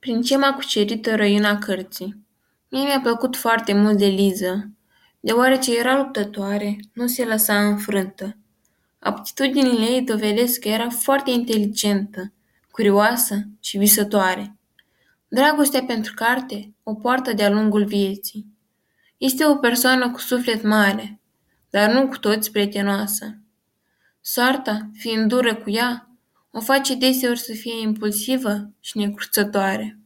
Prin ce m-a cucerit răina cărții? Mie mi-a plăcut foarte mult de Liza, deoarece era luptătoare, nu se lăsa înfrântă. Aptitudinile ei dovedesc că era foarte inteligentă, curioasă și visătoare. Dragostea pentru carte o poartă de-a lungul vieții. Este o persoană cu suflet mare, dar nu cu toți prietenoasă. Soarta, fiind dură cu ea, o face deseori să fie impulsivă și necurțătoare.